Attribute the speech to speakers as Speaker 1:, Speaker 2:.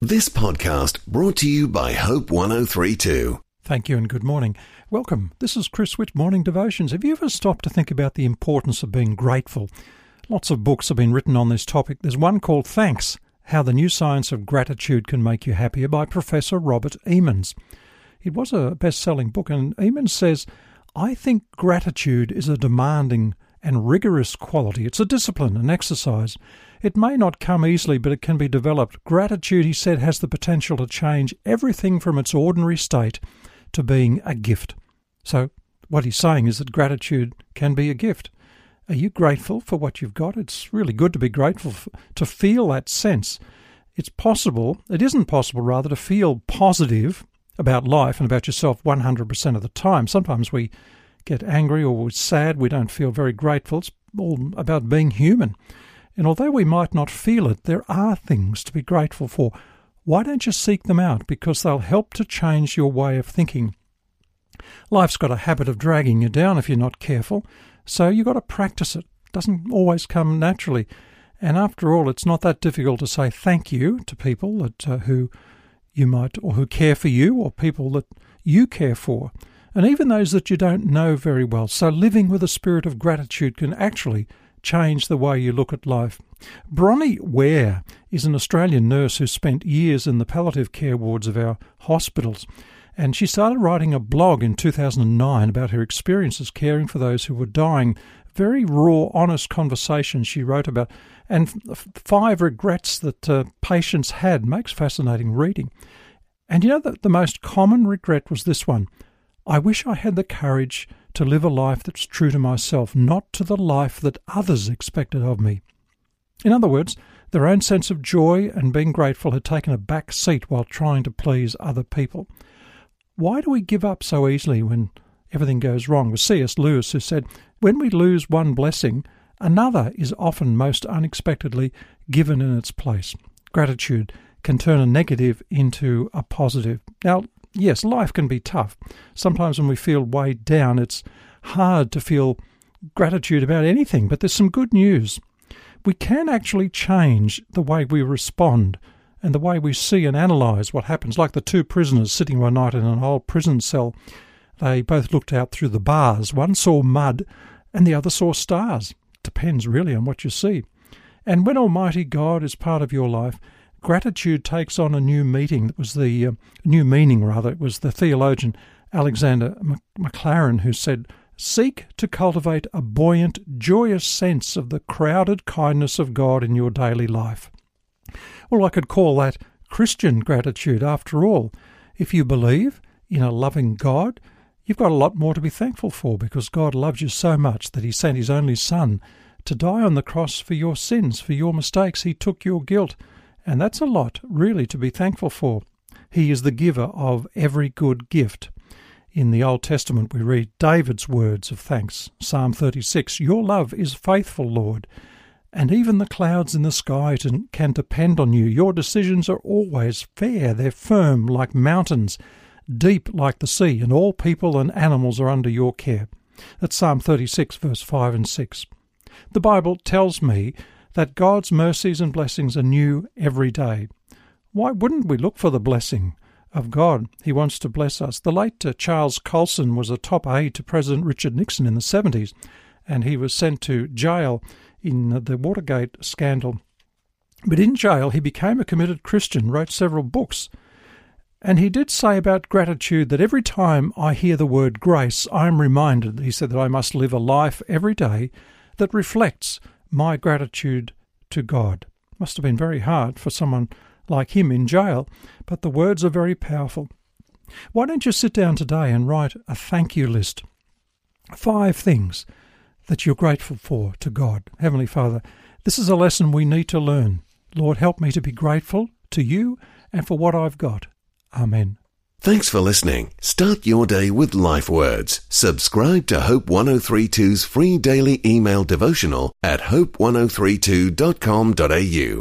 Speaker 1: This podcast brought to you by Hope 1032.
Speaker 2: Thank you and good morning. Welcome. This is Chris Witt, Morning Devotions. Have you ever stopped to think about the importance of being grateful? Lots of books have been written on this topic. There's one called Thanks, How the New Science of Gratitude Can Make You Happier by Professor Robert Emmons. It was a best-selling book, and Emmons says, I think gratitude is a demanding and rigorous quality. It's a discipline, an exercise. It may not come easily, but it can be developed. Gratitude, he said, has the potential to change everything from its ordinary state to being a gift. So what he's saying is that gratitude can be a gift. Are you grateful for what you've got? It's really good to be grateful, to feel that sense. It isn't possible, rather, to feel positive about life and about yourself 100% of the time. Sometimes we get angry or we're sad, we don't feel very grateful. It's all about being human. And although we might not feel it, there are things to be grateful for. Why don't you seek them out? Because they'll help to change your way of thinking. Life's got a habit of dragging you down if you're not careful, so you've got to practice it. It doesn't always come naturally. And after all, it's not that difficult to say thank you to people that who care for you, or people that you care for, and even those that you don't know very well. So living with a spirit of gratitude can actually change the way you look at life. Bronnie Ware is an Australian nurse who spent years in the palliative care wards of our hospitals, and she started writing a blog in 2009 about her experiences caring for those who were dying. Very raw, honest conversations she wrote about, and 5 regrets that patients had. Makes fascinating reading. And you know that the most common regret was this one: I wish I had the courage to live a life that's true to myself, not to the life that others expected of me. In other words, their own sense of joy and being grateful had taken a back seat while trying to please other people. Why do we give up so easily when everything goes wrong? It was C.S. Lewis who said, when we lose one blessing, another is often most unexpectedly given in its place. Gratitude can turn a negative into a positive. Now, yes, life can be tough. Sometimes when we feel weighed down, it's hard to feel gratitude about anything, but there's some good news. We can actually change the way we respond and the way we see and analyse what happens. Like the 2 prisoners sitting one night in an old prison cell. They both looked out through the bars. One saw mud and the other saw stars. Depends really on what you see. And when Almighty God is part of your life, gratitude takes on a new meaning. It was the It was the theologian Alexander Maclaren who said, seek to cultivate a buoyant, joyous sense of the crowded kindness of God in your daily life. Well, I could call that Christian gratitude. After all, if you believe in a loving God, you've got a lot more to be thankful for, because God loves you so much that he sent his only Son to die on the cross for your sins, for your mistakes. He took your guilt. And that's a lot, really, to be thankful for. He is the giver of every good gift. In the Old Testament, we read David's words of thanks. Psalm 36, your love is faithful, Lord, and even the clouds in the sky can depend on you. Your decisions are always fair. They're firm like mountains, deep like the sea, and all people and animals are under your care. That's Psalm 36, verse 5 and 6. The Bible tells me that God's mercies and blessings are new every day. Why wouldn't we look for the blessing of God? He wants to bless us. The late Charles Colson was a top aide to President Richard Nixon in the 70s, and he was sent to jail in the Watergate scandal. But in jail, he became a committed Christian, wrote several books, and he did say about gratitude that every time I hear the word grace, I am reminded, he said, that I must live a life every day that reflects my gratitude to God. Must have been very hard for someone like him in jail, but the words are very powerful. Why don't you sit down today and write a thank you list? 5 things that you're grateful for to God. Heavenly Father, this is a lesson we need to learn. Lord, help me to be grateful to you and for what I've got. Amen.
Speaker 1: Thanks for listening. Start your day with Life Words. Subscribe to Hope 1032's free daily email devotional at hope1032.com.au.